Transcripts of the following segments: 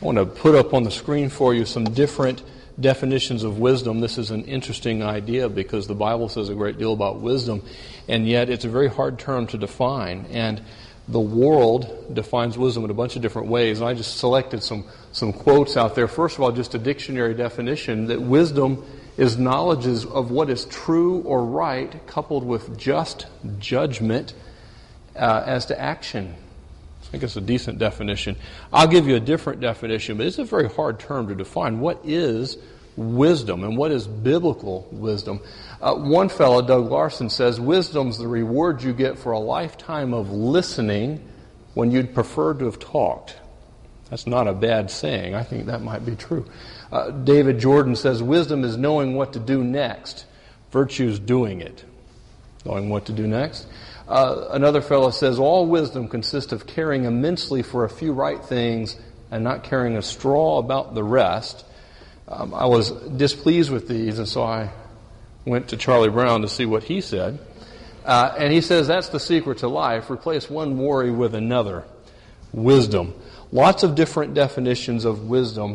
I want to put up on the screen for you some different definitions of wisdom. This is an interesting idea because the Bible says a great deal about wisdom, and yet it's a very hard term to define. And the world defines wisdom in a bunch of different ways. And I just selected some quotes out there. First of all, just a dictionary definition that wisdom is knowledge of what is true or right, coupled with just judgment as to action. I think it's a decent definition. I'll give you a different definition, but it's a very hard term to define. What is wisdom, and what is biblical wisdom? One fellow, Doug Larson, says wisdom's the reward you get for a lifetime of listening when you'd prefer to have talked. That's not a bad saying. I think that might be true. David Jordan says wisdom is knowing what to do next. Virtue's doing it. Knowing what to do next. Another fellow says all wisdom consists of caring immensely for a few right things and not caring a straw about the rest. I was displeased with these, and so I went to Charlie Brown to see what he said. And he says that's the secret to life. Replace one worry with another. Wisdom. Lots of different definitions of wisdom.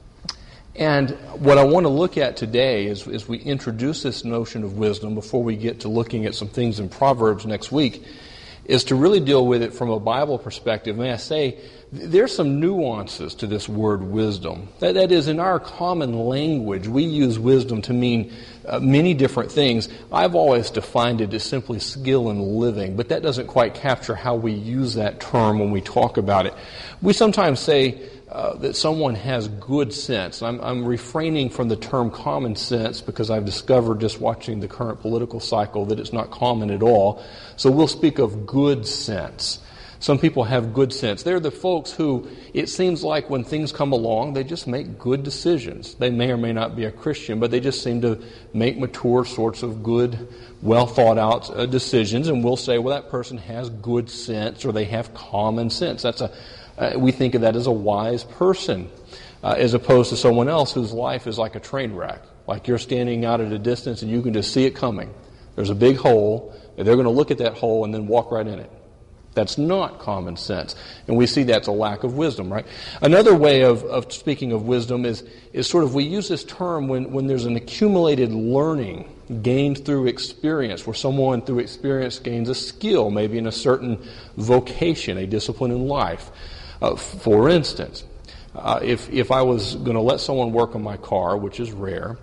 And what I want to look at today is we introduce this notion of wisdom before we get to looking at some things in Proverbs next week, is to really deal with it from a Bible perspective. May I say, there's some nuances to this word wisdom. That is, in our common language, we use wisdom to mean many different things. I've always defined it as simply skill in living, but that doesn't quite capture how we use that term when we talk about it. We sometimes say that someone has good sense. I'm refraining from the term common sense because I've discovered just watching the current political cycle that it's not common at all. So we'll speak of good sense. Some people have good sense. They're the folks who, it seems like when things come along, they just make good decisions. They may or may not be a Christian, but they just seem to make mature sorts of good, well thought out decisions. And we'll say, well, that person has good sense, or they have common sense. We think of that as a wise person, as opposed to someone else whose life is like a train wreck. Like you're standing out at a distance and you can just see it coming. There's a big hole, and they're going to look at that hole and then walk right in it. That's not common sense. And we see that's a lack of wisdom, right? Another way of speaking of wisdom is sort of, we use this term when there's an accumulated learning gained through experience, where someone through experience gains a skill, maybe in a certain vocation, a discipline in life. For instance, if I was going to let someone work on my car, which is rare,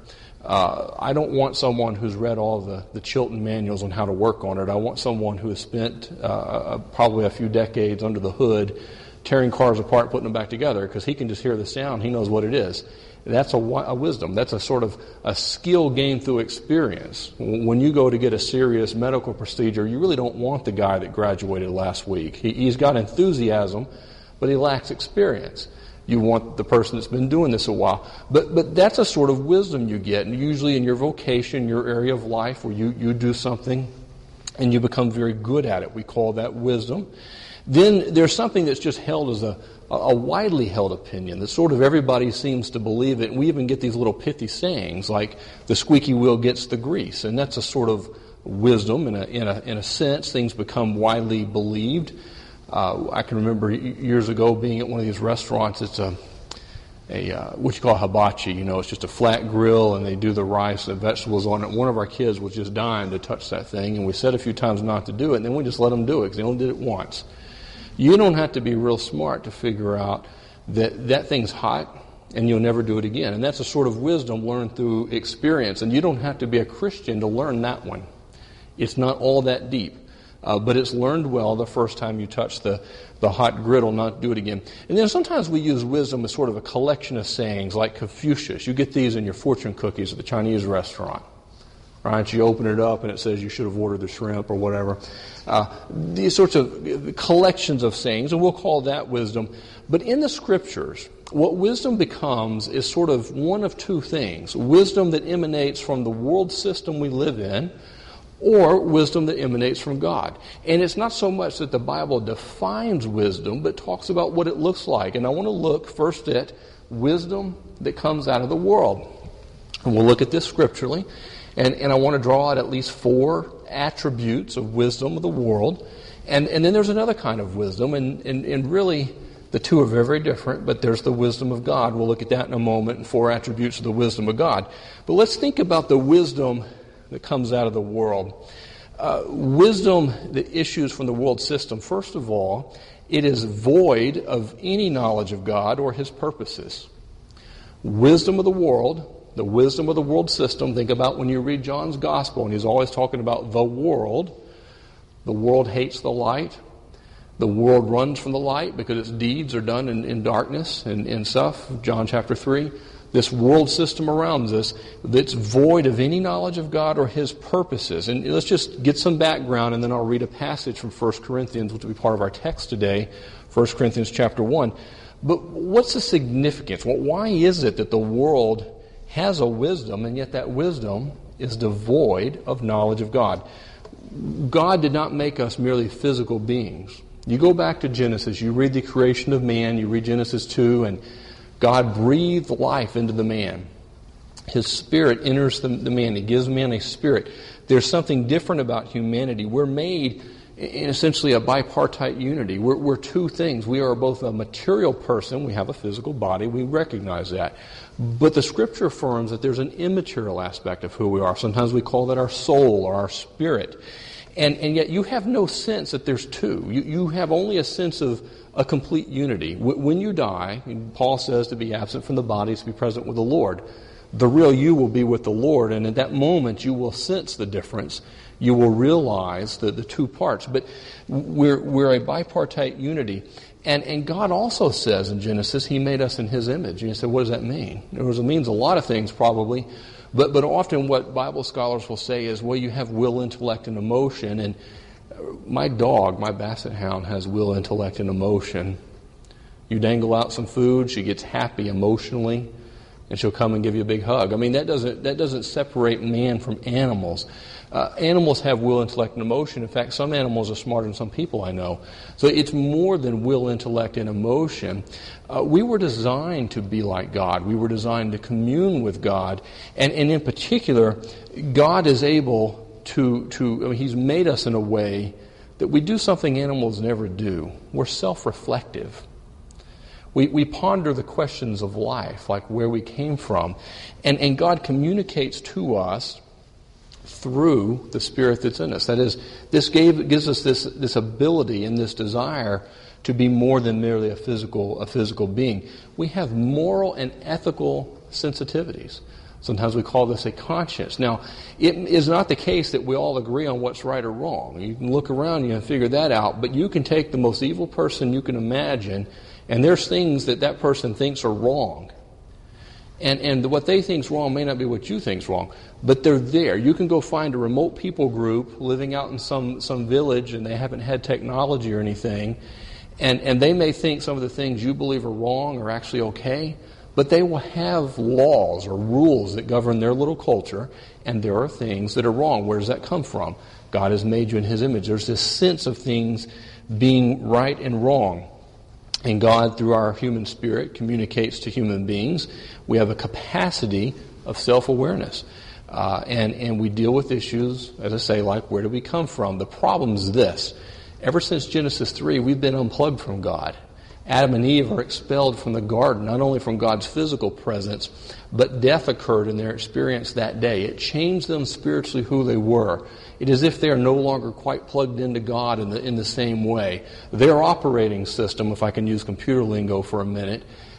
I don't want someone who's read all the Chilton manuals on how to work on it. I want someone who has spent probably a few decades under the hood tearing cars apart, putting them back together, because he can just hear the sound. He knows what it is. That's a wisdom. That's a sort of a skill gained through experience. When you go to get a serious medical procedure, you really don't want the guy that graduated last week. He's got enthusiasm, but he lacks experience. You want the person that's been doing this a while. But that's a sort of wisdom you get, and usually in your vocation, your area of life, where you do something and you become very good at it. We call that wisdom. Then there's something that's just held as a widely held opinion that sort of everybody seems to believe it. And we even get these little pithy sayings like the squeaky wheel gets the grease, and that's a sort of wisdom in a sense. Things become widely believed. I can remember years ago being at one of these restaurants. It's what you call hibachi. It's just a flat grill, and they do the rice and vegetables on it. One of our kids was just dying to touch that thing, and we said a few times not to do it, and then we just let them do it because they only did it once. You don't have to be real smart to figure out that thing's hot, and you'll never do it again. And that's a sort of wisdom learned through experience, and you don't have to be a Christian to learn that one. It's not all that deep. But it's learned well the first time you touch the hot griddle, not do it again. And then sometimes we use wisdom as sort of a collection of sayings like Confucius. You get these in your fortune cookies at the Chinese restaurant. Right? You open it up and it says you should have ordered the shrimp or whatever. These sorts of collections of sayings, and we'll call that wisdom. But in the Scriptures, what wisdom becomes is sort of one of two things. Wisdom that emanates from the world system we live in, or wisdom that emanates from God. And it's not so much that the Bible defines wisdom, but talks about what it looks like. And I want to look first at wisdom that comes out of the world. And we'll look at this scripturally. And I want to draw out at least 4 attributes of wisdom of the world. And then there's another kind of wisdom. And really, The two are very, very different, but there's the wisdom of God. We'll look at that in a moment, and 4 attributes of the wisdom of God. But let's think about the wisdom that comes out of the world. Wisdom that issues from the world system. First of all, it is void of any knowledge of God or His purposes. Wisdom of the world system. Think about when you read John's Gospel, and he's always talking about the world. The world hates the light. The world runs from the light because its deeds are done in darkness and stuff. John chapter 3. This world system around us that's void of any knowledge of God or His purposes. And let's just get some background, and then I'll read a passage from 1 Corinthians, which will be part of our text today, 1 Corinthians chapter 1. But what's the significance? Well, why is it that the world has a wisdom, and yet that wisdom is devoid of knowledge of God? God did not make us merely physical beings. You go back to Genesis, you read the creation of man, you read Genesis 2, and God breathed life into the man. His spirit enters the man. He gives man a spirit. There's something different about humanity. We're made in essentially a bipartite unity. We're two things. We are both a material person. We have a physical body. We recognize that. But the Scripture affirms that there's an immaterial aspect of who we are. Sometimes we call that our soul or our spirit. And yet you have no sense that there's two. You have only a sense of a complete unity. When you die, Paul says to be absent from the body is to be present with the Lord. The real you will be with the Lord, and at that moment you will sense the difference. You will realize the two parts. But we're a bipartite unity. And God also says in Genesis, He made us in His image. And you say, what does that mean? It means a lot of things probably. But often what Bible scholars will say is, well, you have will, intellect, and emotion. And my dog, my Basset Hound, has will, intellect, and emotion. You dangle out some food, she gets happy emotionally, and she'll come and give you a big hug. I mean, that doesn't separate man from animals. Animals have will, intellect, and emotion. In fact, some animals are smarter than some people I know. So it's more than will, intellect, and emotion. We were designed to be like God. We were designed to commune with God. And in particular, God is able to He's made us in a way that we do something animals never do. We're self-reflective. We ponder the questions of life, like where we came from. And God communicates to us through the Spirit that's in us. That is, this gives us this ability and this desire to be more than merely a physical being. We have moral and ethical sensitivities. Sometimes we call this a conscience. Now, it is not the case that we all agree on what's right or wrong. You can look around you and figure that out, but you can take the most evil person you can imagine, and there's things that person thinks are wrong. And what they think's wrong may not be what you think's wrong, but they're there. You can go find a remote people group living out in some village, and they haven't had technology or anything, and they may think some of the things you believe are wrong are actually okay, but they will have laws or rules that govern their little culture, and there are things that are wrong. Where does that come from? God has made you in His image. There's this sense of things being right and wrong. And God, through our human spirit, communicates to human beings. We have a capacity of self-awareness. And we deal with issues, as I say, like where do we come from? The problem is this. Ever since Genesis 3, we've been unplugged from God. Adam and Eve are expelled from the garden, not only from God's physical presence, but death occurred in their experience that day. It changed them spiritually who they were. It is as if they are no longer quite plugged into God in the same way. Their operating system, if I can use computer lingo for a minute,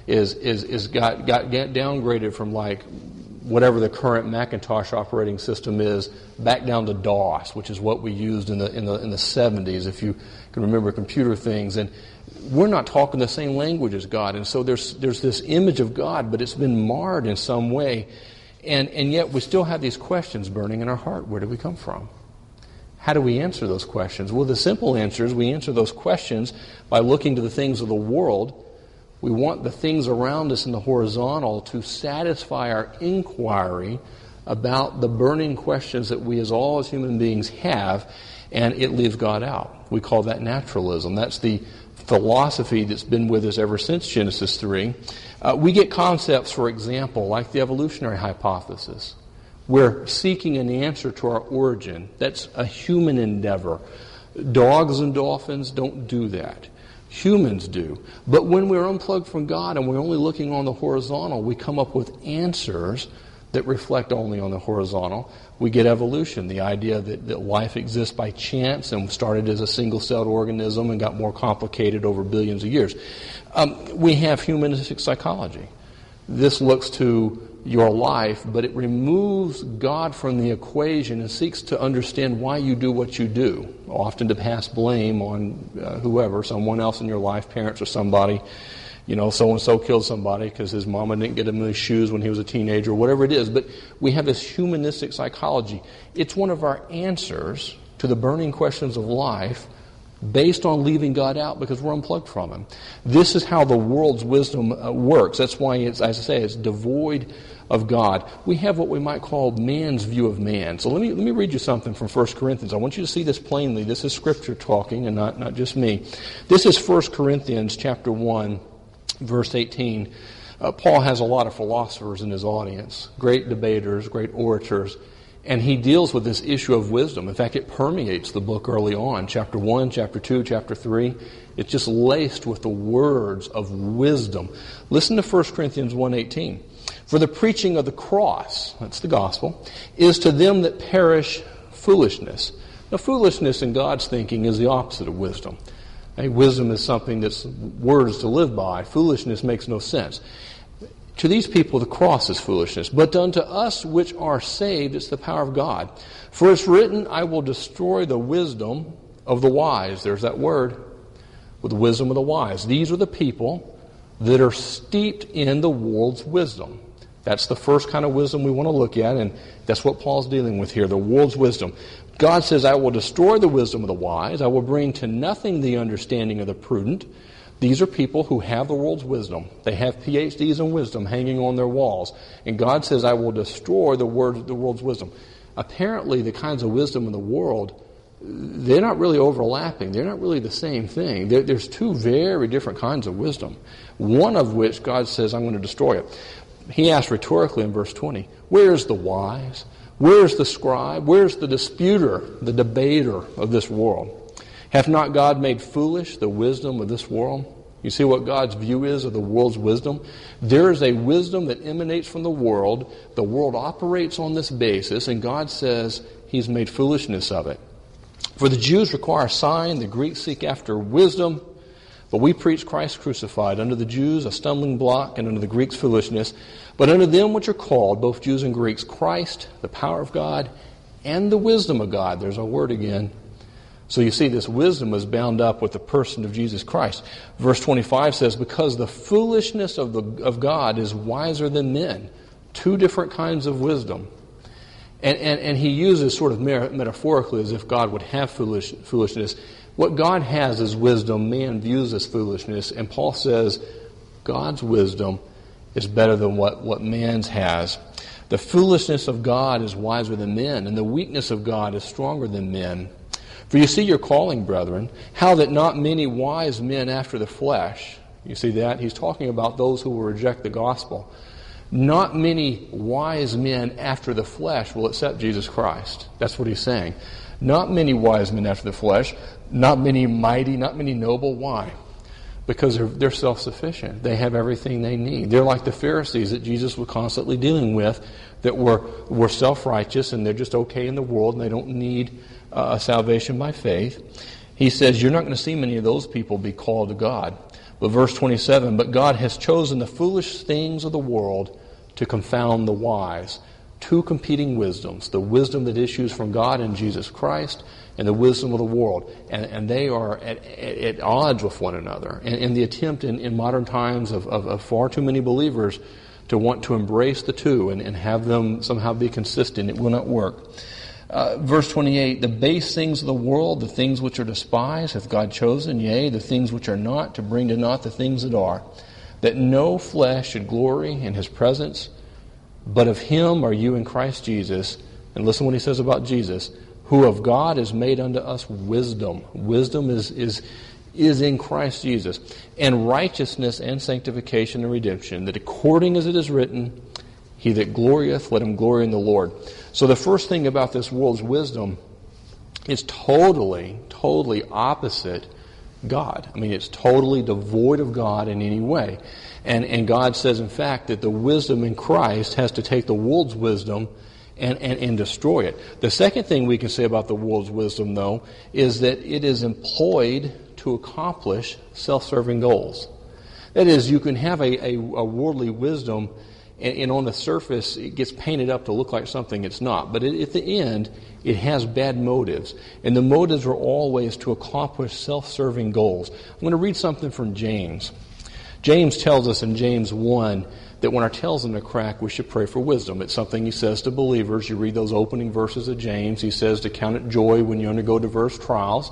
got downgraded from like whatever the current Macintosh operating system is, back down to DOS, which is what we used in the 70s, if you can remember computer things. And we're not talking the same language as God, and so there's this image of God, but it's been marred in some way, and yet we still have these questions burning in our heart. Where do we come from? How do we answer those questions? Well, the simple answer is we answer those questions by looking to the things of the world. We want the things around us in the horizontal to satisfy our inquiry about the burning questions that we as human beings have, and it leaves God out. We call that naturalism. That's the philosophy that's been with us ever since Genesis 3. We get concepts, for example, like the evolutionary hypothesis. We're seeking an answer to our origin. That's a human endeavor. Dogs and dolphins don't do that. Humans do. But when we're unplugged from God and we're only looking on the horizontal, we come up with answers that reflect only on the horizontal. We get evolution, the idea that life exists by chance and started as a single-celled organism and got more complicated over billions of years. We have humanistic psychology. This looks to your life, but it removes God from the equation and seeks to understand why you do what you do, often to pass blame on whoever, someone else in your life, parents or somebody. You know, so-and-so killed somebody because his mama didn't get him his shoes when he was a teenager, whatever it is. But we have this humanistic psychology. It's one of our answers to the burning questions of life based on leaving God out because we're unplugged from Him. This is how the world's wisdom works. That's why, as I say, it's devoid of God. We have what we might call man's view of man. So let me read you something from 1 Corinthians. I want you to see this plainly. This is Scripture talking and not just me. This is 1 Corinthians chapter 1. Verse 18, Paul has a lot of philosophers in his audience, great debaters, great orators, and he deals with this issue of wisdom. In fact, it permeates the book early on. Chapter 1, chapter 2, chapter 3, it's just laced with the words of wisdom. Listen to 1 Corinthians 1:18. For the preaching of the cross, that's the gospel, is to them that perish foolishness. Now, foolishness in God's thinking is the opposite of wisdom. Wisdom is something that's words to live by. Foolishness makes no sense. To these people, the cross is foolishness. But unto us which are saved, it's the power of God. For it's written, I will destroy the wisdom of the wise. There's that word, with the wisdom of the wise. These are the people that are steeped in the world's wisdom. That's the first kind of wisdom we want to look at, and that's what Paul's dealing with here, the world's wisdom. God says, I will destroy the wisdom of the wise. I will bring to nothing the understanding of the prudent. These are people who have the world's wisdom. They have PhDs in wisdom hanging on their walls. And God says, I will destroy the world's wisdom. Apparently, the kinds of wisdom in the world, they're not really overlapping. They're not really the same thing. There's two very different kinds of wisdom, one of which God says, I'm going to destroy it. He asked rhetorically in verse 20, where is the wise? Where's the scribe? Where's the disputer, the debater of this world? Hath not God made foolish the wisdom of this world? You see what God's view is of the world's wisdom? There is a wisdom that emanates from the world. The world operates on this basis, and God says He's made foolishness of it. For the Jews require a sign, the Greeks seek after wisdom, but we preach Christ crucified, unto the Jews a stumbling block, and unto the Greeks foolishness. But unto them which are called, both Jews and Greeks, Christ, the power of God, and the wisdom of God. There's our word again. So you see, this wisdom is bound up with the person of Jesus Christ. Verse 25 says, because the foolishness of God is wiser than men. Two different kinds of wisdom. And he uses sort of metaphorically as if God would have foolishness. What God has is wisdom, man views as foolishness, and Paul says God's wisdom is better than what man's has. The foolishness of God is wiser than men, and the weakness of God is stronger than men. For you see your calling, brethren, how that not many wise men after the flesh, you see that? He's talking about those who will reject the gospel. Not many wise men after the flesh will accept Jesus Christ. That's what he's saying. Not many wise men after the flesh, not many mighty, not many noble. Why? Because they're self-sufficient. They have everything they need. They're like the Pharisees that Jesus was constantly dealing with that were self-righteous and they're just okay in the world and they don't need a salvation by faith. He says you're not going to see many of those people be called to God. But verse 27, but God has chosen the foolish things of the world to confound the wise. Two competing wisdoms, the wisdom that issues from God in Jesus Christ and the wisdom of the world. And they are at odds with one another. And the attempt in modern times of far too many believers to want to embrace the two and have them somehow be consistent, it will not work. Verse 28, the base things of the world, the things which are despised, hath God chosen, yea, the things which are not, to bring to naught the things that are, that no flesh should glory in His presence. But of Him are you in Christ Jesus. And listen what he says about Jesus. Who of God is made unto us wisdom. Wisdom is in Christ Jesus. And righteousness and sanctification and redemption. That according as it is written, he that glorieth, let him glory in the Lord. So the first thing about this world's wisdom is totally opposite God. I mean, it's totally devoid of God in any way. And God says, in fact, that the wisdom in Christ has to take the world's wisdom and destroy it. The second thing we can say about the world's wisdom, though, is that it is employed to accomplish self-serving goals. That is, you can have a worldly wisdom, and on the surface it gets painted up to look like something it's not. But at the end, it has bad motives. And the motives are always to accomplish self-serving goals. I'm going to read something from James. James tells us in James 1 that when our tail's in the crack, we should pray for wisdom. It's something he says to believers. You read those opening verses of James. He says to count it joy when you undergo diverse trials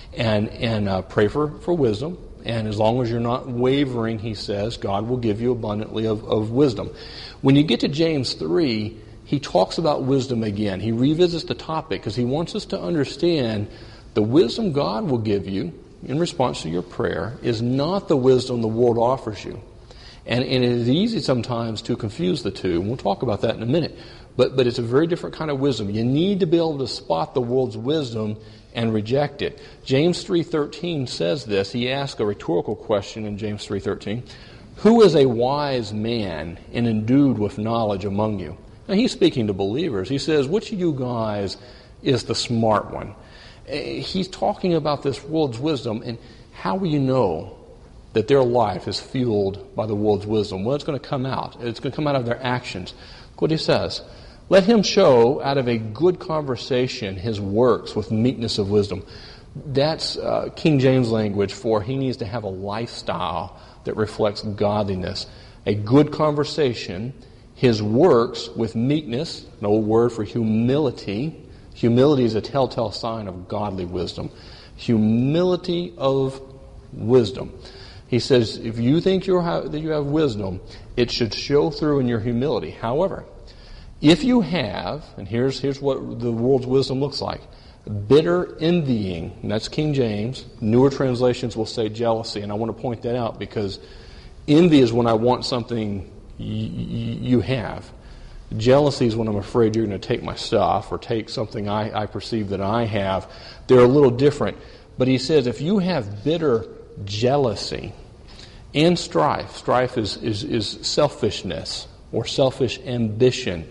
and pray for wisdom. And as long as you're not wavering, he says, God will give you abundantly of wisdom. When you get to James 3, he talks about wisdom again. He revisits the topic because he wants us to understand the wisdom God will give you in response to your prayer is not the wisdom the world offers you. And it is easy sometimes to confuse the two. And we'll talk about that in a minute. But it's a very different kind of wisdom. You need to be able to spot the world's wisdom and reject it. James 3:13 says this. He asks a rhetorical question in James 3:13. Who is a wise man and endued with knowledge among you? Now he's speaking to believers. He says, which of you guys is the smart one? He's talking about this world's wisdom, and how will you know that their life is fueled by the world's wisdom? Well, it's going to come out. It's going to come out of their actions. Look what he says. Let him show out of a good conversation his works with meekness of wisdom. That's King James language for he needs to have a lifestyle that reflects godliness. A good conversation, his works with meekness, an old word for humility. Humility is a telltale sign of godly wisdom. Humility of wisdom. He says, if you think that you have wisdom, it should show through in your humility. However, if you have, and here's what the world's wisdom looks like, bitter envying, and that's King James. Newer translations will say jealousy, and I want to point that out because envy is when I want something you have. Jealousy is when I'm afraid you're going to take my stuff or take something I perceive that I have. They're a little different. But he says if you have bitter jealousy and strife is selfishness or selfish ambition.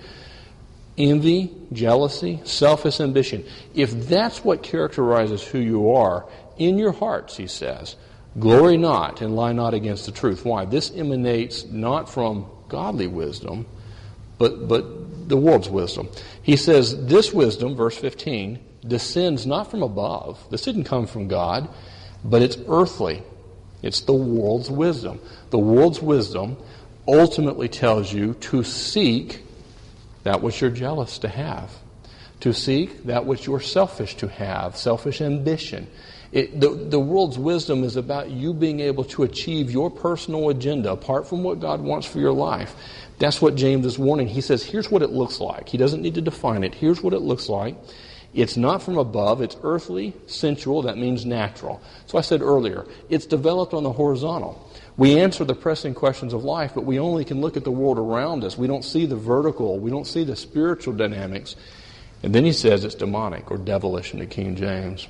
Envy, jealousy, selfish ambition. If that's what characterizes who you are, in your hearts, he says, glory not and lie not against the truth. Why? This emanates not from godly wisdom, but the world's wisdom. He says, this wisdom, verse 15, descends not from above. This didn't come from God, but it's earthly. It's the world's wisdom. The world's wisdom ultimately tells you to seek that which you're jealous to have. To seek that which you're selfish to have, selfish ambition. The world's wisdom is about you being able to achieve your personal agenda apart from what God wants for your life. That's what James is warning. He says, here's what it looks like. He doesn't need to define it. Here's what it looks like. It's not from above. It's earthly, sensual. That means natural. So I said earlier, it's developed on the horizontal. We answer the pressing questions of life, but we only can look at the world around us. We don't see the vertical. We don't see the spiritual dynamics. And then he says it's demonic or devilish in the King James.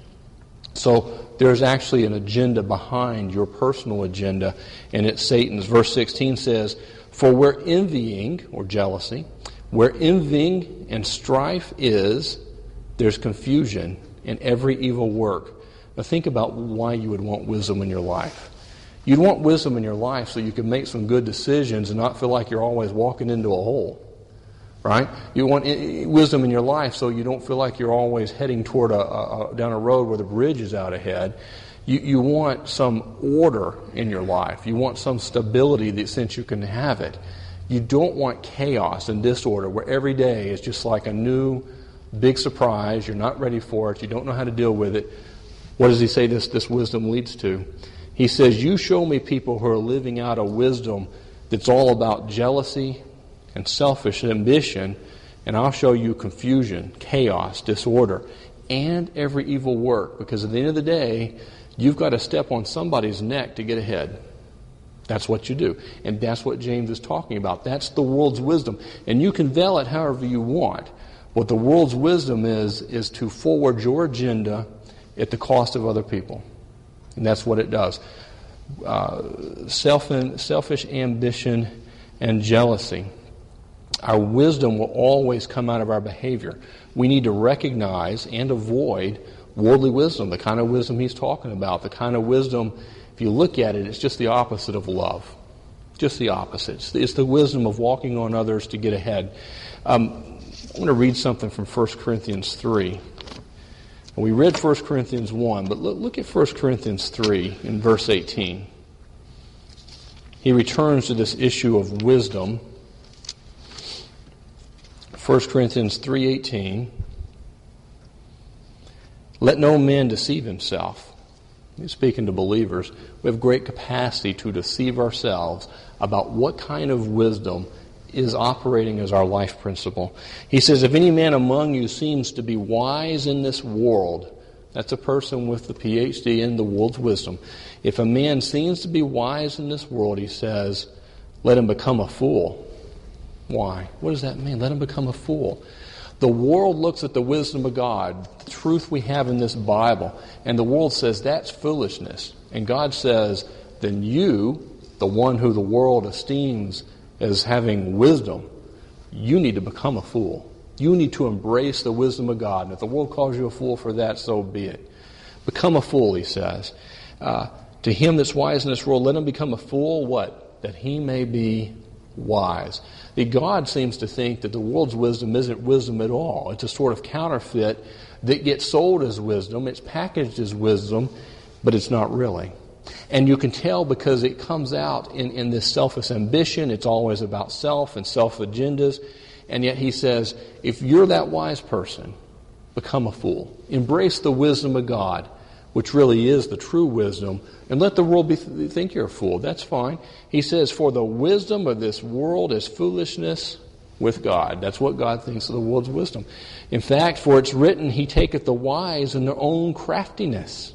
So there's actually an agenda behind your personal agenda, and it's Satan's. Verse 16 says, for where envying, or jealousy, where envying and strife is, there's confusion in every evil work. Now think about why you would want wisdom in your life. You'd want wisdom in your life so you can make some good decisions and not feel like you're always walking into a hole. Right? You want wisdom in your life so you don't feel like you're always heading toward down a road where the bridge is out ahead. You want some order in your life. You want some stability that since you can have it. You don't want chaos and disorder where every day is just like a new big surprise. You're not ready for it. You don't know how to deal with it. What does he say this wisdom leads to? He says, you show me people who are living out a wisdom that's all about jealousy and selfish ambition, and I'll show you confusion, chaos, disorder, and every evil work. Because at the end of the day, you've got to step on somebody's neck to get ahead. That's what you do. And that's what James is talking about. That's the world's wisdom. And you can veil it however you want. What the world's wisdom is to forward your agenda at the cost of other people. And that's what it does. Selfish ambition and jealousy. Our wisdom will always come out of our behavior. We need to recognize and avoid worldly wisdom, the kind of wisdom he's talking about, the kind of wisdom, if you look at it, it's just the opposite of love. Just the opposite. It's the wisdom of walking on others to get ahead. I want to read something from 1 Corinthians 3. We read 1 Corinthians 1, but look at 1 Corinthians 3 in verse 18. He returns to this issue of wisdom. 1 Corinthians 3:18. Let no man deceive himself. He's speaking to believers. We have great capacity to deceive ourselves about what kind of wisdom is operating as our life principle. He says, if any man among you seems to be wise in this world, that's a person with the PhD in the world's wisdom. If a man seems to be wise in this world, he says, let him become a fool. Why? What does that mean? Let him become a fool. The world looks at the wisdom of God, the truth we have in this Bible, and the world says that's foolishness. And God says, then you, the one who the world esteems as having wisdom, you need to become a fool. You need to embrace the wisdom of God. And if the world calls you a fool for that, so be it. Become a fool, he says. To him that's wise in this world, let him become a fool, what? That he may be wise. God seems to think that the world's wisdom isn't wisdom at all. It's a sort of counterfeit that gets sold as wisdom. It's packaged as wisdom, but it's not really. And you can tell because it comes out in this selfish ambition. It's always about self and self-agendas. And yet he says, if you're that wise person, become a fool. Embrace the wisdom of God, which really is the true wisdom, and let the world think you're a fool. That's fine. He says, for the wisdom of this world is foolishness with God. That's what God thinks of the world's wisdom. In fact, for it's written, he taketh the wise in their own craftiness.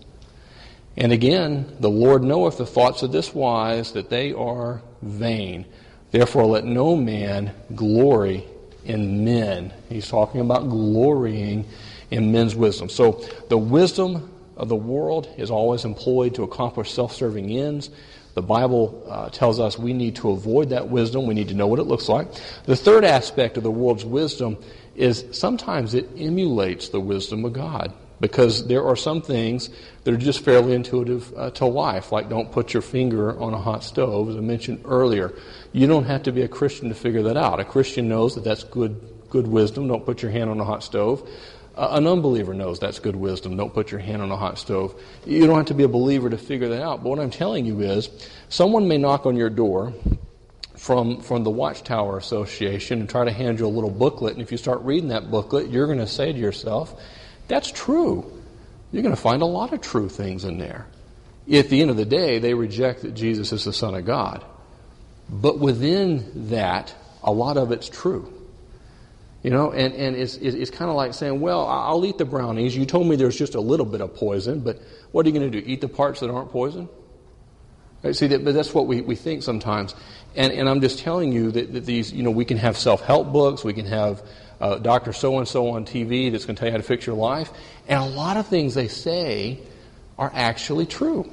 And again, the Lord knoweth the thoughts of this wise, that they are vain. Therefore let no man glory in men. He's talking about glorying in men's wisdom. So the wisdom of the world is always employed to accomplish self-serving ends. The Bible tells us we need to avoid that wisdom. We need to know what it looks like. The third aspect of the world's wisdom is sometimes it emulates the wisdom of God, because there are some things that are just fairly intuitive to life, like don't put your finger on a hot stove, as I mentioned earlier. You don't have to be a Christian to figure that out. A Christian knows that that's good wisdom. Don't put your hand on a hot stove. An unbeliever knows that's good wisdom. Don't put your hand on a hot stove. You don't have to be a believer to figure that out. But what I'm telling you is, someone may knock on your door from the Watchtower Association and try to hand you a little booklet, and if you start reading that booklet, you're going to say to yourself, that's true. You're going to find a lot of true things in there. At the end of the day, they reject that Jesus is the Son of God. But within that, a lot of it's true. You know, and it's kind of like saying, well, I'll eat the brownies. You told me there's just a little bit of poison, but what are you going to do? Eat the parts that aren't poison? Right? See, but that's what we think sometimes. And I'm just telling you that these, we can have self-help books. We can have Dr. So-and-so on TV that's going to tell you how to fix your life. And a lot of things they say are actually true.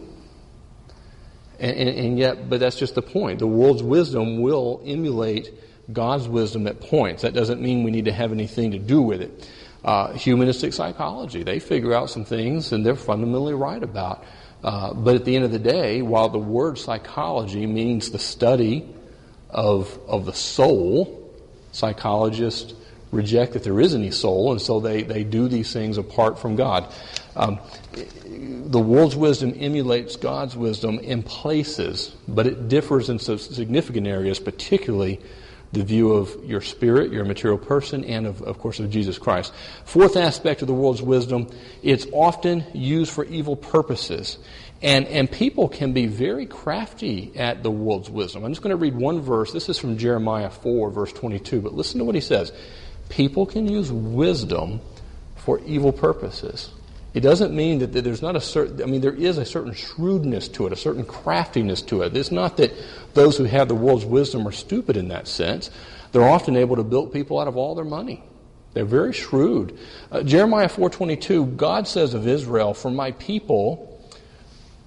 And yet, but that's just the point. The world's wisdom will emulate God's wisdom at points. That doesn't mean we need to have anything to do with it. Humanistic psychology, they figure out some things and they're fundamentally right about. But at the end of the day, while the word psychology means the study of the soul, psychologists reject that there is any soul, and so they do these things apart from God. The world's wisdom emulates God's wisdom in places, but it differs in some significant areas, particularly the view of your spirit, your material person, and of course of Jesus Christ. Fourth aspect of the world's wisdom, it's often used for evil purposes. And people can be very crafty at the world's wisdom. I'm just going to read one verse. This is from Jeremiah 4, verse 22. But listen to what he says. People can use wisdom for evil purposes. It doesn't mean that there's not there is a certain shrewdness to it, a certain craftiness to it. It's not that those who have the world's wisdom are stupid in that sense. They're often able to bilk people out of all their money. They're very shrewd. Jeremiah 4:22, God says of Israel, for my people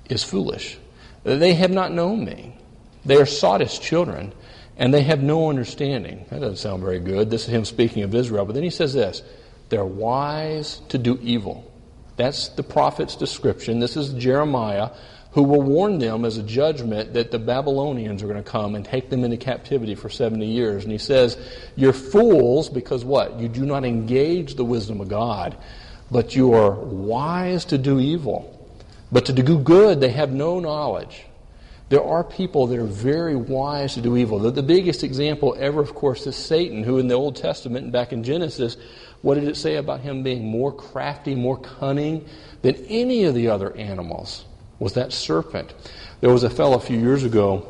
is foolish. They have not known me. They are sottish children, and they have no understanding. That doesn't sound very good. This is him speaking of Israel. But then he says this, they're wise to do evil. That's the prophet's description. This is Jeremiah, who will warn them as a judgment that the Babylonians are going to come and take them into captivity for 70 years. And he says, you're fools because what? You do not engage the wisdom of God, but you are wise to do evil. But to do good, they have no knowledge. There are people that are very wise to do evil. The biggest example ever, of course, is Satan, who in the Old Testament and back in Genesis, what did it say about him being more crafty, more cunning than any of the other animals? Was that serpent. There was a fellow a few years ago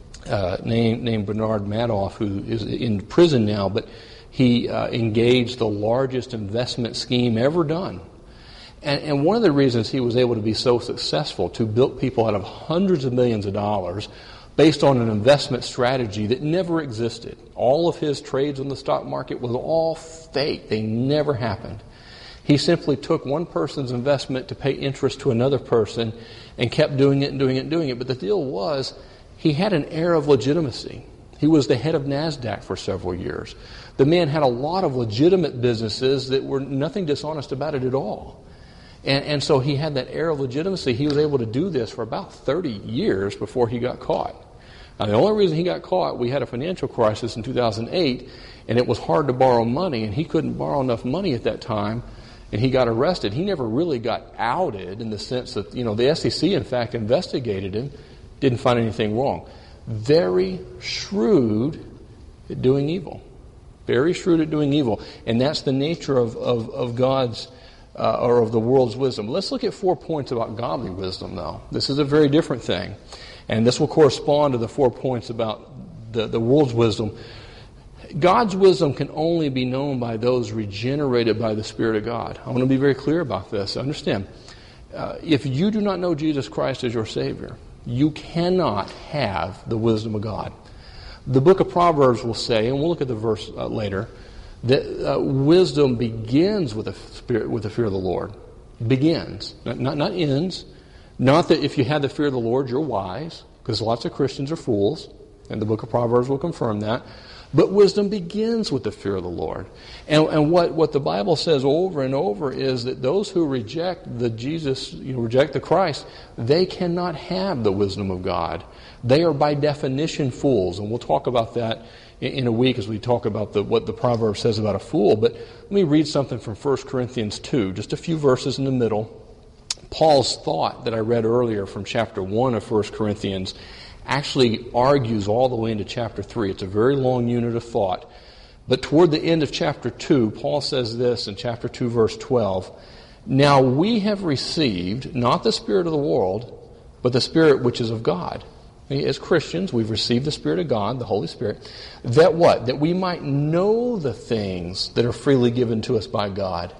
named Bernard Madoff, who is in prison now, but he engaged the largest investment scheme ever done. And one of the reasons he was able to be so successful, to bilk people out of hundreds of millions of dollars based on an investment strategy that never existed. All of his trades on the stock market was all fake. They never happened. He simply took one person's investment to pay interest to another person and kept doing it and doing it and doing it. But the deal was, he had an air of legitimacy. He was the head of NASDAQ for several years. The man had a lot of legitimate businesses that were nothing dishonest about it at all. And so he had that air of legitimacy. He was able to do this for about 30 years before he got caught. Now, the only reason he got caught, we had a financial crisis in 2008, and it was hard to borrow money, and he couldn't borrow enough money at that time, and he got arrested. He never really got outed in the sense that, the SEC, in fact, investigated him, didn't find anything wrong. Very shrewd at doing evil. Very shrewd at doing evil. And that's the nature of God's or of the world's wisdom. Let's look at 4 points about godly wisdom, though. This is a very different thing. And this will correspond to the 4 points about the world's wisdom. God's wisdom can only be known by those regenerated by the Spirit of God. I want to be very clear about this. Understand, if you do not know Jesus Christ as your Savior, you cannot have the wisdom of God. The book of Proverbs will say, and we'll look at the verse later, that wisdom begins with the fear of the Lord. Begins, not ends. Not that if you have the fear of the Lord, you're wise, because lots of Christians are fools, and the book of Proverbs will confirm that. But wisdom begins with the fear of the Lord. And what the Bible says over and over is that those who reject the Jesus, reject the Christ, they cannot have the wisdom of God. They are by definition fools, and we'll talk about that in a week as we talk about what the proverb says about a fool. But let me read something from 1 Corinthians 2, just a few verses in the middle. Paul's thought that I read earlier from chapter 1 of 1 Corinthians actually argues all the way into chapter 3. It's a very long unit of thought. But toward the end of chapter 2, Paul says this in chapter 2, verse 12, "Now we have received not the spirit of the world, but the Spirit which is of God." As Christians, we've received the Spirit of God, the Holy Spirit, that what? That we might know the things that are freely given to us by God.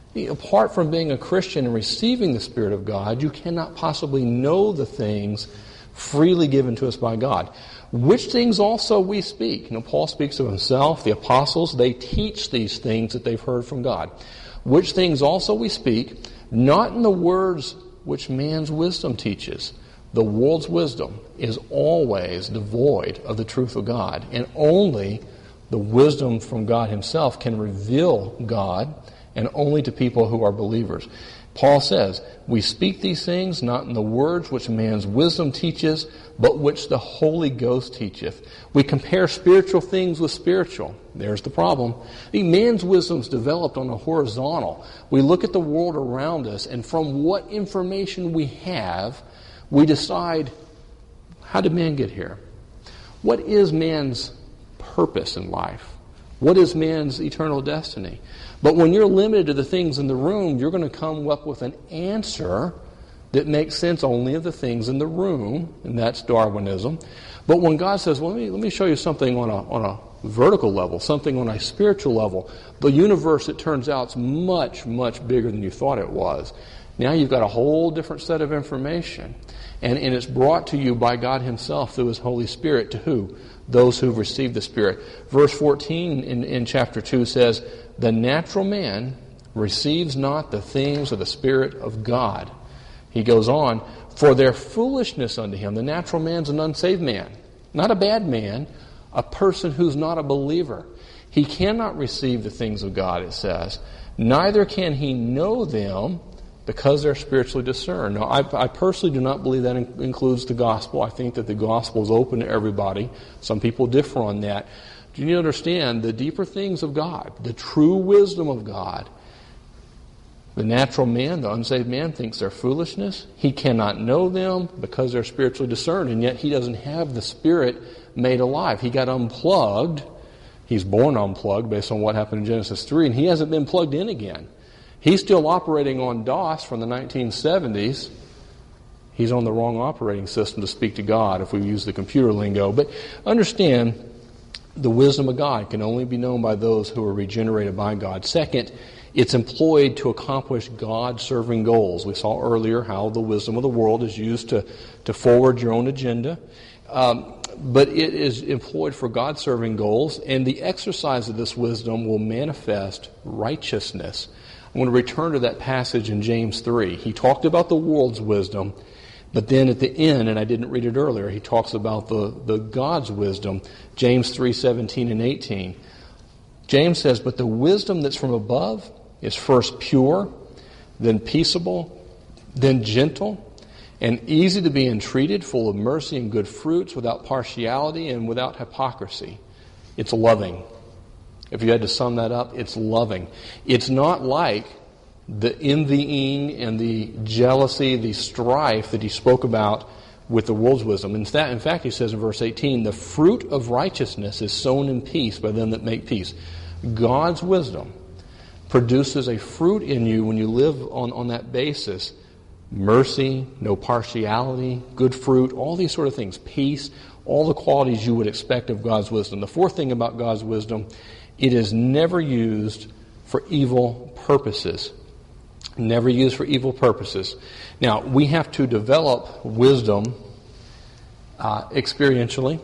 Apart from being a Christian and receiving the Spirit of God, you cannot possibly know the things freely given to us by God. Which things also we speak. Paul speaks of himself, the apostles, they teach these things that they've heard from God. Which things also we speak, not in the words which man's wisdom teaches. The world's wisdom is always devoid of the truth of God, and only the wisdom from God himself can reveal God, and only to people who are believers. Paul says, we speak these things not in the words which man's wisdom teaches, but which the Holy Ghost teacheth. We compare spiritual things with spiritual. There's the problem. Man's wisdom is developed on a horizontal. We look at the world around us, and from what information we have, we decide, how did man get here? What is man's purpose in life? What is man's eternal destiny? But when you're limited to the things in the room, you're going to come up with an answer that makes sense only of the things in the room, and that's Darwinism. But when God says, well, let me show you something on a vertical level, something on a spiritual level, the universe, it turns out, is much, much bigger than you thought it was. Now you've got a whole different set of information. And it's brought to you by God himself through his Holy Spirit. To who? Those who've received the Spirit. Verse 14 in chapter 2 says, the natural man receives not the things of the Spirit of God. He goes on, for their foolishness unto him. The natural man's an unsaved man. Not a bad man, a person who's not a believer. He cannot receive the things of God, it says. Neither can he know them because they're spiritually discerned. Now, I personally do not believe that includes the gospel. I think that the gospel is open to everybody. Some people differ on that. You need to understand the deeper things of God, the true wisdom of God. The natural man, the unsaved man, thinks they're foolishness. He cannot know them because they're spiritually discerned, and yet he doesn't have the Spirit made alive. He got unplugged. He's born unplugged based on what happened in Genesis 3, and he hasn't been plugged in again. He's still operating on DOS from the 1970s. He's on the wrong operating system to speak to God if we use the computer lingo. But understand, the wisdom of God can only be known by those who are regenerated by God. Second, it's employed to accomplish God-serving goals. We saw earlier how the wisdom of the world is used to forward your own agenda. But it is employed for God-serving goals, and the exercise of this wisdom will manifest righteousness. I want to return to that passage in James 3. He talked about the world's wisdom, but then at the end, and I didn't read it earlier, he talks about the God's wisdom, James 3:17 and 18. James says, but the wisdom that's from above is first pure, then peaceable, then gentle, and easy to be entreated, full of mercy and good fruits, without partiality and without hypocrisy. It's loving. If you had to sum that up, it's loving. It's not like the envying and the jealousy, the strife that he spoke about with the world's wisdom. In fact, he says in verse 18, the fruit of righteousness is sown in peace by them that make peace. God's wisdom produces a fruit in you when you live on that basis. Mercy, no partiality, good fruit, all these sort of things. Peace, all the qualities you would expect of God's wisdom. The fourth thing about God's wisdom, it is never used for evil purposes. Never used for evil purposes. Now, we have to develop wisdom experientially.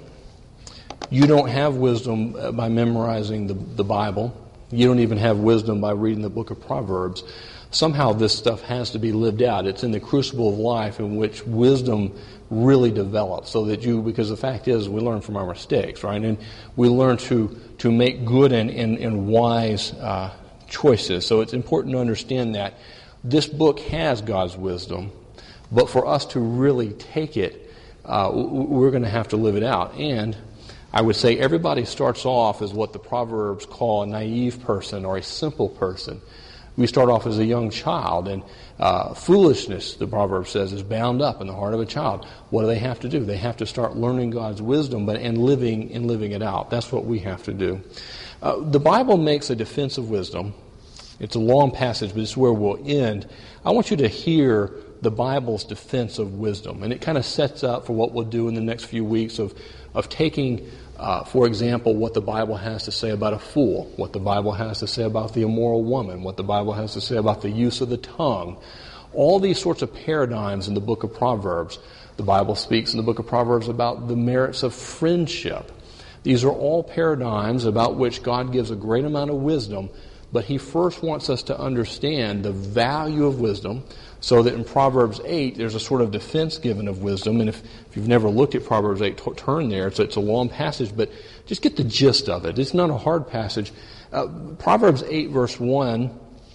You don't have wisdom by memorizing the Bible. You don't even have wisdom by reading the book of Proverbs. Somehow this stuff has to be lived out. It's in the crucible of life in which wisdom really develops, so that because the fact is we learn from our mistakes, right? And we learn to make good and wise choices. So it's important to understand that this book has God's wisdom, but for us to really take it, we're going to have to live it out. And I would say everybody starts off as what the Proverbs call a naive person or a simple person. We start off as a young child, and foolishness, the proverb says, is bound up in the heart of a child. What do they have to do? They have to start learning God's wisdom and living it out. That's what we have to do. The Bible makes a defense of wisdom. It's a long passage, but it's where we'll end. I want you to hear the Bible's defense of wisdom, and it kind of sets up for what we'll do in the next few weeks of taking, for example, what the Bible has to say about a fool, what the Bible has to say about the immoral woman, what the Bible has to say about the use of the tongue. All these sorts of paradigms in the book of Proverbs. The Bible speaks in the book of Proverbs about the merits of friendship. These are all paradigms about which God gives a great amount of wisdom, but He first wants us to understand the value of wisdom, so that in Proverbs 8, there's a sort of defense given of wisdom. And if you've never looked at Proverbs 8, turn there. It's a long passage, but just get the gist of it. It's not a hard passage. Proverbs 8, verse 1,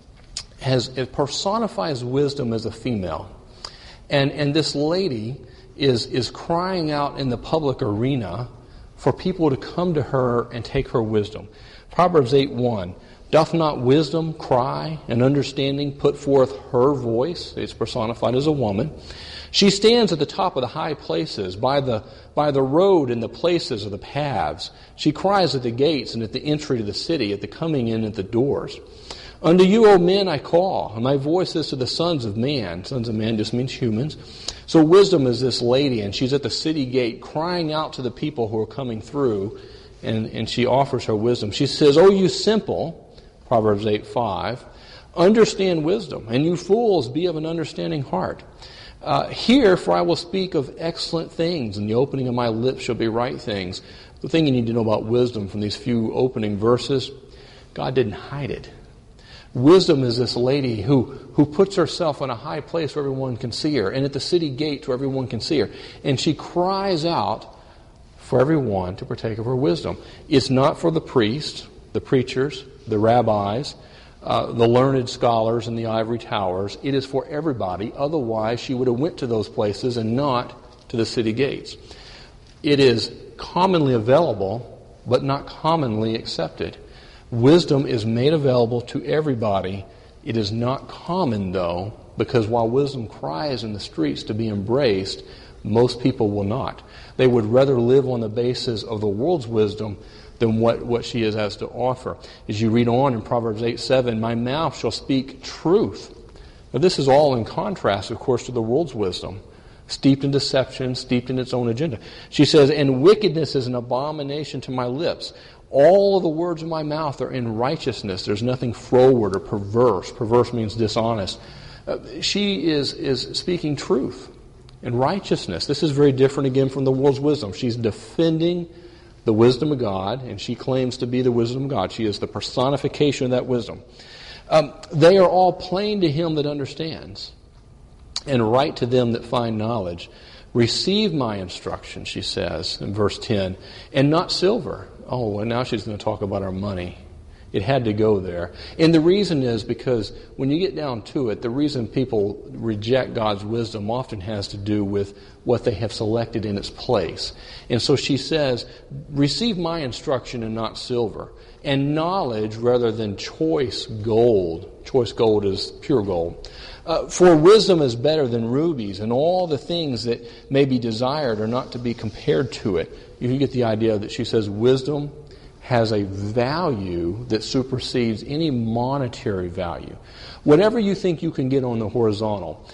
it personifies wisdom as a female. And this lady is crying out in the public arena for people to come to her and take her wisdom. Proverbs 8:1. Doth not wisdom cry, and understanding put forth her voice? It's personified as a woman. She stands at the top of the high places, by the road and the places of the paths. She cries at the gates and at the entry to the city, at the coming in at the doors. Unto you, O men, I call, and my voice is to the sons of man. Sons of man just means humans. So wisdom is this lady, and she's at the city gate crying out to the people who are coming through, and she offers her wisdom. She says, O you simple, Proverbs 8:5, understand wisdom, and you fools, be of an understanding heart. Hear, for I will speak of excellent things, and the opening of my lips shall be right things. The thing you need to know about wisdom from these few opening verses, God didn't hide it. Wisdom is this lady who puts herself in a high place where everyone can see her, and at the city gate where everyone can see her. And she cries out for everyone to partake of her wisdom. It's not for the priests, the preachers, the rabbis, the learned scholars in the ivory towers. It is for everybody. Otherwise, she would have went to those places and not to the city gates. It is commonly available, but not commonly accepted. Wisdom is made available to everybody. It is not common, though, because while wisdom cries in the streets to be embraced, most people will not. They would rather live on the basis of the world's wisdom than what she has to offer. As you read on in Proverbs 8:7, my mouth shall speak truth. Now this is all in contrast, of course, to the world's wisdom, steeped in deception, steeped in its own agenda. She says, and wickedness is an abomination to my lips. All of the words of my mouth are in righteousness. There's nothing froward or perverse. Perverse means dishonest. She is speaking truth and righteousness. This is very different again from the world's wisdom. She's defending the wisdom of God, and she claims to be the wisdom of God. She is the personification of that wisdom. They are all plain to him that understands, and right to them that find knowledge. Receive my instruction, she says in verse 10, and not silver. Oh, and now she's going to talk about our money. It had to go there. And the reason is because when you get down to it, the reason people reject God's wisdom often has to do with what they have selected in its place. And so she says, receive my instruction and not silver, and knowledge rather than choice gold. Choice gold is pure gold. For wisdom is better than rubies, and all the things that may be desired are not to be compared to it. You get the idea that she says wisdom has a value that supersedes any monetary value. Whatever you think you can get on the horizontal,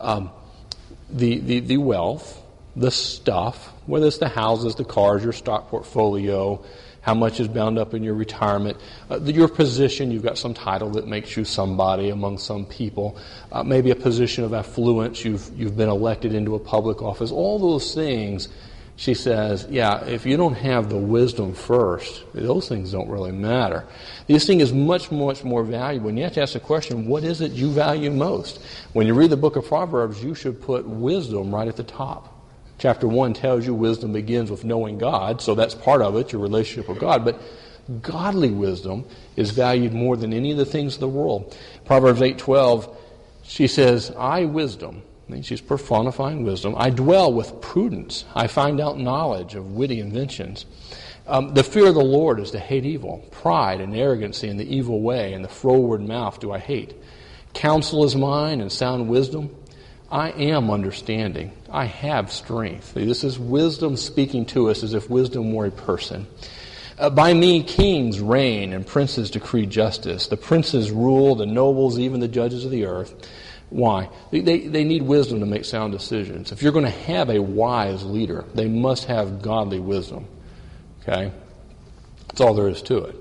the wealth, the stuff, whether it's the houses, the cars, your stock portfolio, how much is bound up in your retirement, your position, you've got some title that makes you somebody among some people, maybe a position of affluence, you've been elected into a public office, all those things. She says, yeah, if you don't have the wisdom first, those things don't really matter. This thing is much, much more valuable. And you have to ask the question, what is it you value most? When you read the book of Proverbs, you should put wisdom right at the top. Chapter 1 tells you wisdom begins with knowing God, so that's part of it, your relationship with God. But godly wisdom is valued more than any of the things of the world. Proverbs 8:12, she says, I, wisdom, she's personifying wisdom. I dwell with prudence. I find out knowledge of witty inventions. The fear of the Lord is to hate evil. Pride and arrogancy and the evil way and the froward mouth do I hate. Counsel is mine and sound wisdom. I am understanding. I have strength. This is wisdom speaking to us as if wisdom were a person. By me kings reign and princes decree justice. The princes rule, the nobles, even the judges of the earth. Why? They need wisdom to make sound decisions. If you're going to have a wise leader, they must have godly wisdom. Okay? That's all there is to it.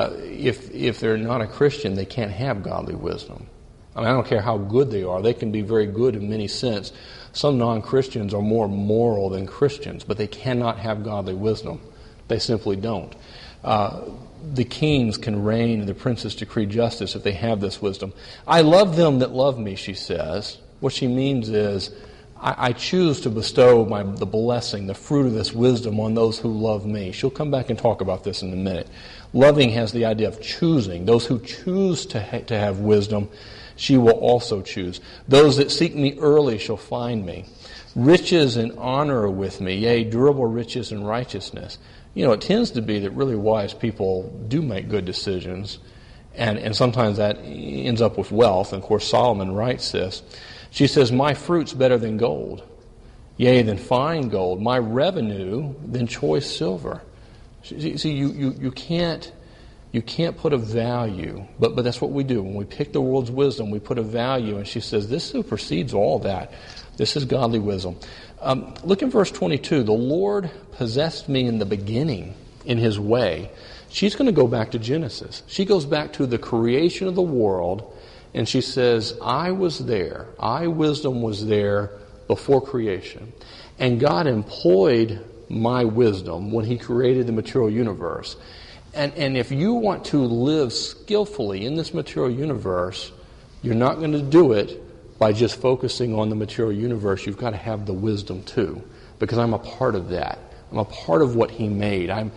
If they're not a Christian, they can't have godly wisdom. I mean, I don't care how good they are. They can be very good in many sense. Some non-Christians are more moral than Christians, but they cannot have godly wisdom. They simply don't. The kings can reign and the princes decree justice if they have this wisdom. I love them that love me, she says. What she means is, I choose to bestow the blessing, the fruit of this wisdom on those who love me. She'll come back and talk about this in a minute. Loving has the idea of choosing. Those who choose to have wisdom, she will also choose. Those that seek me early shall find me. Riches and honor are with me, yea, durable riches and righteousness. You know, it tends to be that really wise people do make good decisions, and sometimes that ends up with wealth. And of course, Solomon writes this. She says, my fruit's better than gold, yea, than fine gold. My revenue than choice silver. See, you can't put a value, but that's what we do. When we pick the world's wisdom, we put a value, and she says, this supersedes all that. This is godly wisdom. Look in verse 22. The Lord possessed me in the beginning in his way. She's going to go back to Genesis. She goes back to the creation of the world, and she says, I was there. I, wisdom, was there before creation. And God employed my wisdom when he created the material universe. And if you want to live skillfully in this material universe, you're not going to do it by just focusing on the material universe. You've got to have the wisdom too, because I'm a part of that. I'm a part of what He made. I'm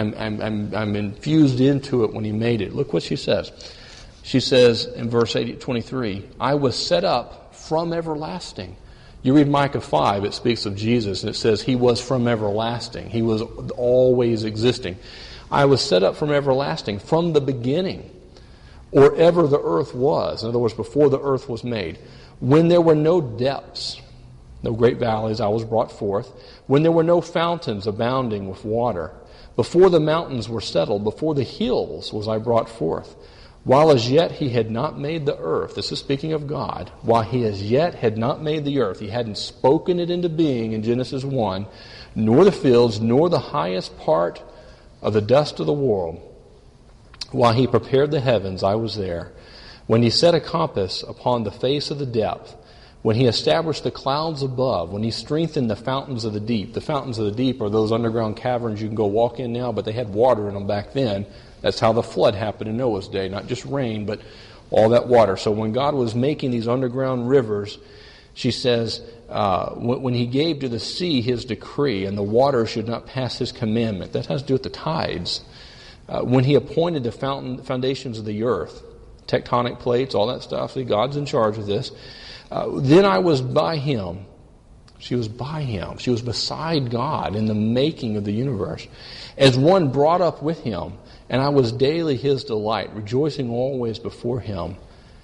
infused into it when He made it. Look what she says. She says in verse 23, I was set up from everlasting. You read Micah 5, it speaks of Jesus, and it says He was from everlasting. He was always existing. I was set up from everlasting, from the beginning, or ever the earth was. In other words, before the earth was made. When there were no depths, no great valleys, I was brought forth. When there were no fountains abounding with water. Before the mountains were settled, before the hills was I brought forth. While as yet He had not made the earth, this is speaking of God, while He as yet had not made the earth, He hadn't spoken it into being in Genesis 1, nor the fields, nor the highest part of the dust of the world. While He prepared the heavens, I was there. When He set a compass upon the face of the depth, when He established the clouds above, when He strengthened the fountains of the deep. The fountains of the deep are those underground caverns you can go walk in now, but they had water in them back then. That's how the flood happened in Noah's day. Not just rain, but all that water. So when God was making these underground rivers, she says, when He gave to the sea His decree, and the water should not pass His commandment. That has to do with the tides. When He appointed the foundations of the earth, tectonic plates, all that stuff. See, God's in charge of this. Then I was by Him. She was by Him. She was beside God in the making of the universe. As one brought up with Him, and I was daily His delight, rejoicing always before Him,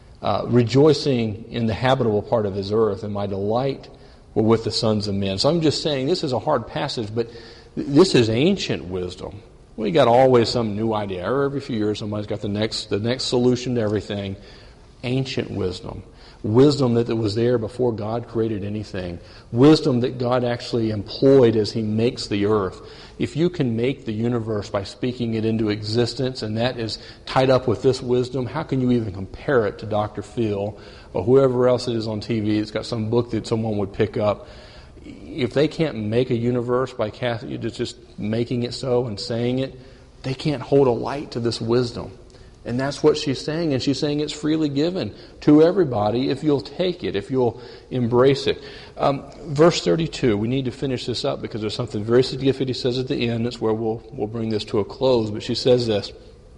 rejoicing in the habitable part of His earth, and my delight were with the sons of men. So I'm just saying, this is a hard passage, but this is ancient wisdom. We got always some new idea. Every few years somebody's got the next solution to everything. Ancient wisdom. Wisdom that was there before God created anything. Wisdom that God actually employed as He makes the earth. If you can make the universe by speaking it into existence, and that is tied up with this wisdom, how can you even compare it to Dr. Phil or whoever else it is on TV that's got some book that someone would pick up? If they can't make a universe by just making it so and saying it, they can't hold a light to this wisdom. And that's what she's saying, and she's saying it's freely given to everybody if you'll take it, if you'll embrace it. Verse 32, we need to finish this up because there's something very significant He says at the end. That's where we'll bring this to a close. But she says this,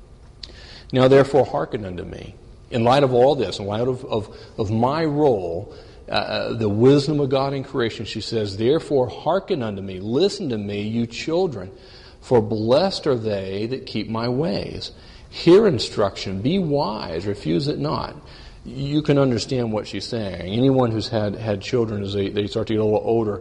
Now therefore hearken unto me. In light of all this, in light of my role, the wisdom of God in creation, she says, Therefore hearken unto me, listen to me, you children, for blessed are they that keep my ways. Hear instruction, be wise, refuse it not. You can understand what she's saying. Anyone who's had children as they start to get a little older,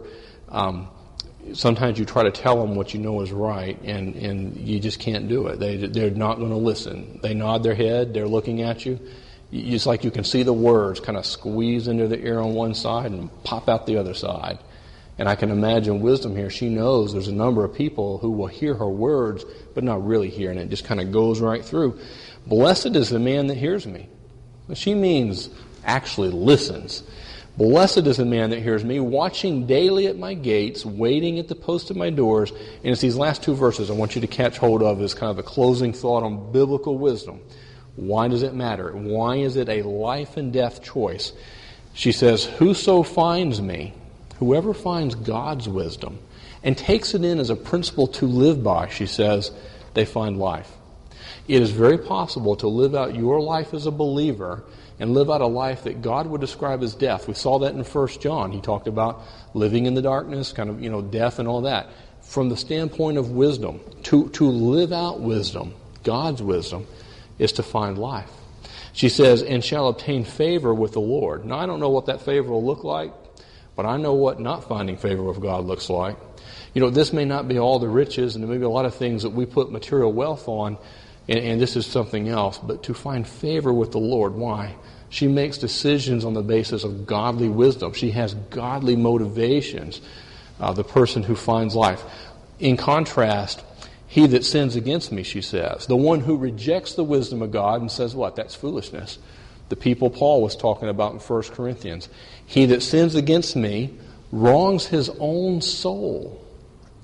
sometimes you try to tell them what you know is right, and you just can't do it. They're not going to listen. They nod their head, they're looking at you. It's like you can see the words kind of squeeze into the ear on one side and pop out the other side. And I can imagine wisdom here. She knows there's a number of people who will hear her words, but not really hear, and it just kind of goes right through. Blessed is the man that hears me. She means actually listens. Blessed is the man that hears me, watching daily at my gates, waiting at the post of my doors. And it's these last two verses I want you to catch hold of as kind of a closing thought on biblical wisdom. Why does it matter? Why is it a life and death choice? She says, Whoso finds me, whoever finds God's wisdom and takes it in as a principle to live by, she says, they find life. It is very possible to live out your life as a believer and live out a life that God would describe as death. We saw that in 1 John. He talked about living in the darkness, kind of, death and all that. From the standpoint of wisdom, to live out wisdom, God's wisdom, is to find life. She says, and shall obtain favor with the Lord. Now, I don't know what that favor will look like, but I know what not finding favor with God looks like. This may not be all the riches, and there may be a lot of things that we put material wealth on, and this is something else. But to find favor with the Lord, why? She makes decisions on the basis of godly wisdom. She has godly motivations, the person who finds life. In contrast, he that sins against me, she says, the one who rejects the wisdom of God and says what? That's foolishness. The people Paul was talking about in 1 Corinthians. He that sins against me wrongs his own soul.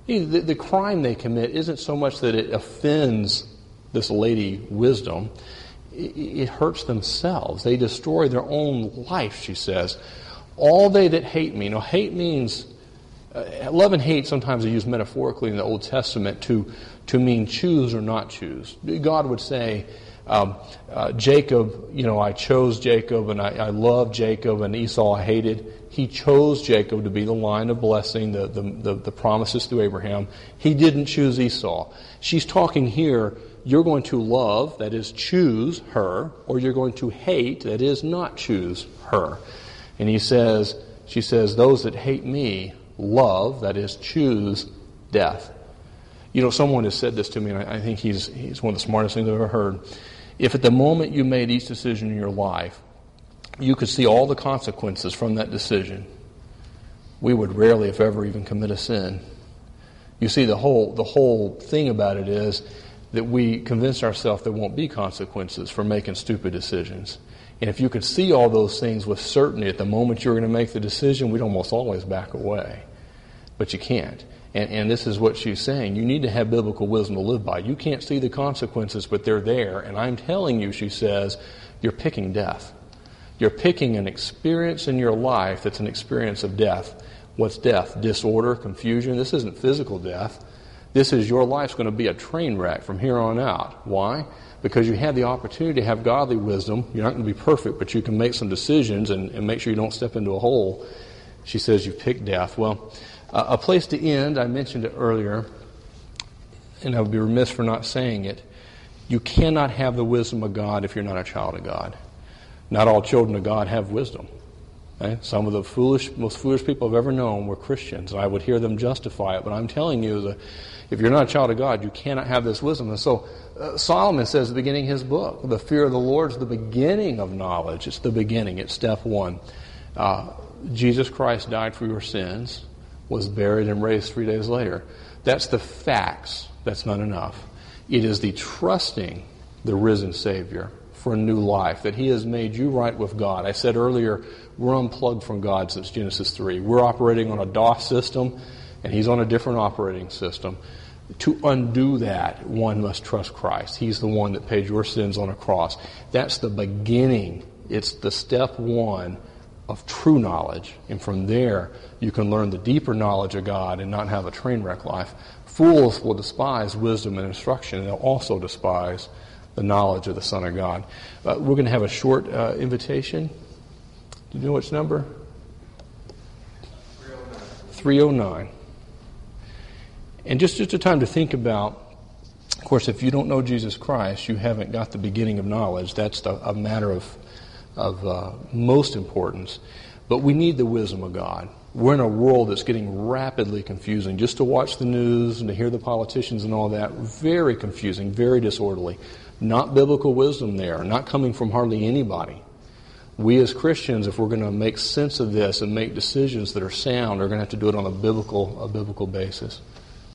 The crime they commit isn't so much that it offends this lady wisdom. It hurts themselves. They destroy their own life, she says. All they that hate me. Now, hate means, love and hate sometimes are used metaphorically in the Old Testament to mean choose or not choose. God would say, Jacob, I chose Jacob and I loved Jacob, and Esau I hated. He chose Jacob to be the line of blessing, the promises through Abraham. He didn't choose Esau. She's talking here, you're going to love, that is choose her, or you're going to hate, that is not choose her. And she says, those that hate me love, that is choose death. Someone has said this to me, and I think he's one of the smartest things I've ever heard. If at the moment you made each decision in your life, you could see all the consequences from that decision, we would rarely, if ever, even commit a sin. You see, the whole thing about it is that we convince ourselves there won't be consequences for making stupid decisions. And if you could see all those things with certainty at the moment you're going to make the decision, we'd almost always back away. But you can't. And this is what she's saying. You need to have biblical wisdom to live by. You can't see the consequences, but they're there. And I'm telling you, she says, you're picking death. You're picking an experience in your life that's an experience of death. What's death? Disorder, confusion. This isn't physical death. This is your life's going to be a train wreck from here on out. Why? Because you had the opportunity to have godly wisdom. You're not going to be perfect, but you can make some decisions and make sure you don't step into a hole. She says you picked death. Well, a place to end, I mentioned it earlier, and I would be remiss for not saying it. You cannot have the wisdom of God if you're not a child of God. Not all children of God have wisdom. Okay? Some of the most foolish people I've ever known were Christians, and I would hear them justify it. But I'm telling you that if you're not a child of God, you cannot have this wisdom. And so Solomon says at the beginning of his book, the fear of the Lord is the beginning of knowledge. It's the beginning. It's step one. Jesus Christ died for your sins, was buried and raised 3 days later. That's the facts. That's not enough. It is the trusting the risen Savior for a new life, that He has made you right with God. I said earlier, we're unplugged from God since Genesis 3. We're operating on a DOS system, and He's on a different operating system. To undo that, one must trust Christ. He's the one that paid your sins on a cross. That's the beginning. It's the step one of true knowledge. And from there, you can learn the deeper knowledge of God and not have a train wreck life. Fools will despise wisdom and instruction, and they'll also despise the knowledge of the Son of God. We're going to have a short invitation. Do you know which number? 309. And just a time to think about, of course, if you don't know Jesus Christ, you haven't got the beginning of knowledge. That's a matter of most importance. But we need the wisdom of God. We're in a world that's getting rapidly confusing. Just to watch the news and to hear the politicians and all that, very confusing, very disorderly. Not biblical wisdom there, not coming from hardly anybody. We as Christians, if we're going to make sense of this and make decisions that are sound, are going to have to do it on a biblical basis.